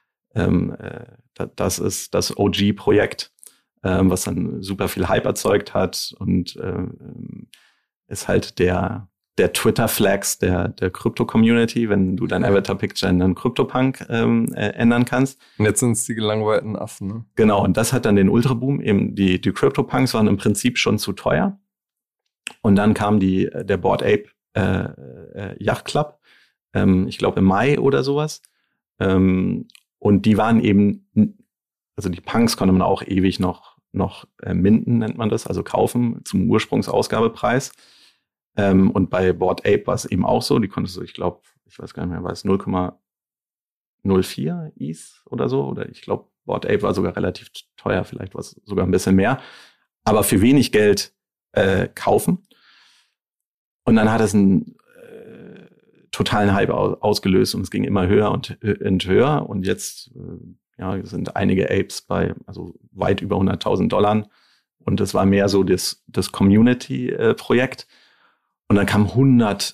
das ist das OG-Projekt, was dann super viel Hype erzeugt hat und ist halt der Twitter-Flex der Krypto-Community, wenn du dein Avatar-Picture in einen CryptoPunk ändern kannst. Und jetzt sind es die gelangweilten Affen, ne? Genau, und das hat dann den Ultraboom. Eben die CryptoPunks waren im Prinzip schon zu teuer. Und dann kam der Bored Ape Yacht Club, ich glaube im Mai oder sowas. Und die waren eben, also die Punks konnte man auch ewig noch minten, nennt man das, also kaufen zum Ursprungsausgabepreis. Und bei Bored Ape war es eben auch so, die konntest du, ich glaube, ich weiß gar nicht mehr, war es 0,04 ETH oder so, oder ich glaube, Bored Ape war sogar relativ teuer, vielleicht war es sogar ein bisschen mehr, aber für wenig Geld kaufen. Und dann hat es einen totalen Hype ausgelöst und es ging immer höher und höher. Und jetzt sind einige Apes bei weit über $100.000. Und es war mehr so das Community-Projekt. Und dann kamen 100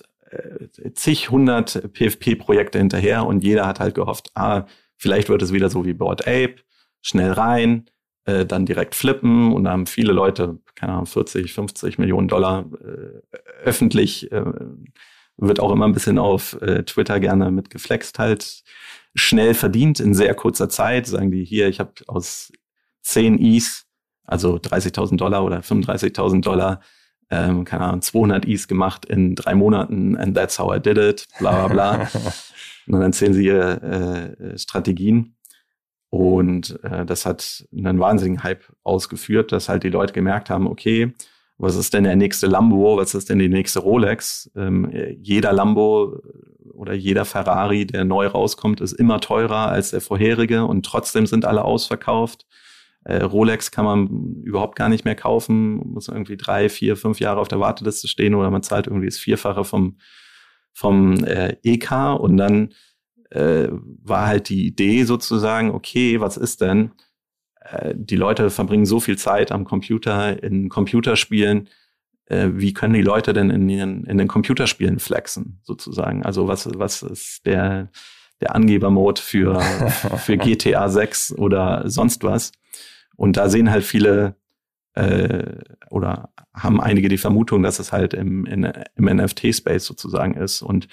PFP-Projekte hinterher und jeder hat halt gehofft, vielleicht wird es wieder so wie Bored Ape, schnell rein, dann direkt flippen, und da haben viele Leute, keine Ahnung, 40, 50 Millionen $, öffentlich, wird auch immer ein bisschen auf Twitter gerne mit geflext, halt schnell verdient in sehr kurzer Zeit. Sagen die hier, ich habe aus 10 ETH, also $30.000 oder $35.000, keine Ahnung, 200 ETH gemacht in 3 Monaten, and that's how I did it, bla bla bla. Und dann erzählen sie ihre Strategien. Und das hat einen wahnsinnigen Hype ausgeführt, dass halt die Leute gemerkt haben, okay, was ist denn der nächste Lambo, was ist denn die nächste Rolex? Jeder Lambo oder jeder Ferrari, der neu rauskommt, ist immer teurer als der vorherige und trotzdem sind alle ausverkauft. Rolex kann man überhaupt gar nicht mehr kaufen, muss irgendwie 3, 4, 5 Jahre auf der Warteliste stehen oder man zahlt irgendwie das Vierfache vom EK. Und dann war halt die Idee sozusagen, okay, was ist denn? Die Leute verbringen so viel Zeit am Computer, in Computerspielen. Wie können die Leute denn in den Computerspielen flexen, sozusagen? Also was ist der Angebermode für GTA 6 oder sonst was? Und da sehen halt viele oder haben einige die Vermutung, dass es halt im NFT-Space sozusagen ist. Und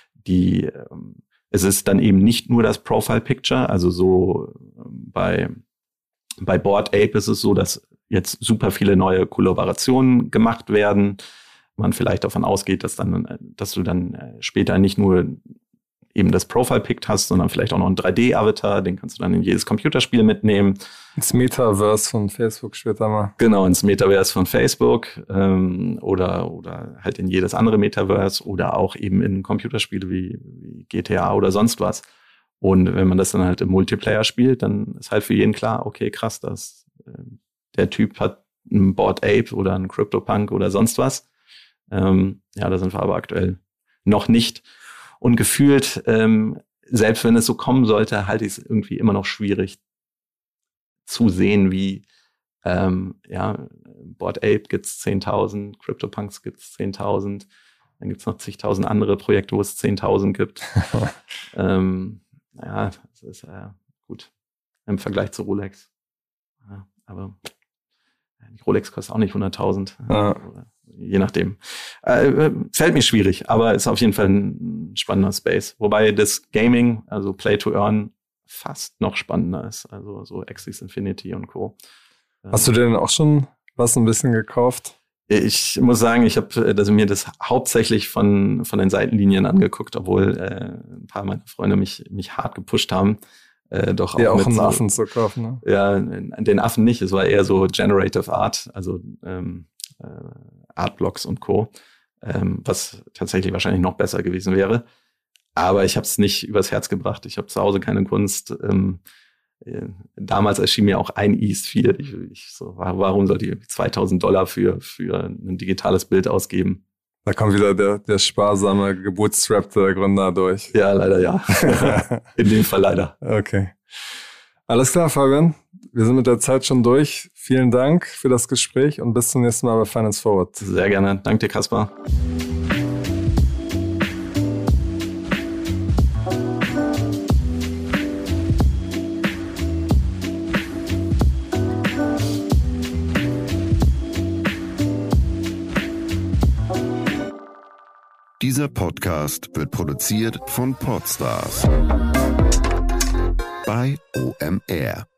es ist dann eben nicht nur das Profile-Picture, also so bei Bored Ape ist es so, dass jetzt super viele neue Kollaborationen gemacht werden. Man vielleicht davon ausgeht, dass du dann später nicht nur eben das Profile-Pict hast, sondern vielleicht auch noch einen 3D-Avatar, den kannst du dann in jedes Computerspiel mitnehmen. Ins Metaverse von Facebook später mal. Genau, ins Metaverse von Facebook oder halt in jedes andere Metaverse oder auch eben in Computerspiele wie GTA oder sonst was. Und wenn man das dann halt im Multiplayer spielt, dann ist halt für jeden klar, okay, krass, der Typ hat einen Bored Ape oder einen CryptoPunk oder sonst was. Da sind wir aber aktuell noch nicht. Und gefühlt, selbst wenn es so kommen sollte, halte ich es irgendwie immer noch schwierig zu sehen, wie Bored Ape gibt's 10.000, CryptoPunks gibt's 10.000, dann gibt's noch zigtausend andere Projekte, wo es 10.000 gibt. Das ist gut im Vergleich zu Rolex. Ja, aber die Rolex kostet auch nicht 100.000. Je nachdem. Fällt mir schwierig, aber ist auf jeden Fall ein spannender Space. Wobei das Gaming, also Play to Earn, fast noch spannender ist. Also so Axie Infinity und Co. Hast du denn auch schon was ein bisschen gekauft? Ich muss sagen, ich habe mir das hauptsächlich von den Seitenlinien angeguckt, obwohl ein paar meiner Freunde mich hart gepusht haben. Doch ja, auch einen Affen zu kaufen. Ne? Ja, den Affen nicht. Es war eher so Generative Art, also Artblocks und Co., was tatsächlich wahrscheinlich noch besser gewesen wäre. Aber ich habe es nicht übers Herz gebracht. Ich habe zu Hause keine Kunst. Damals erschien mir auch ein ETH viel. Warum sollte ich $2.000 für ein digitales Bild ausgeben? Da kommt wieder der sparsame, gebootstrappte Gründer durch. Ja, leider ja. In dem Fall leider. Okay. Alles klar, Fabian. Wir sind mit der Zeit schon durch. Vielen Dank für das Gespräch und bis zum nächsten Mal bei Finance Forward. Sehr gerne. Danke dir, Kaspar. Dieser Podcast wird produziert von Podstars bei OMR.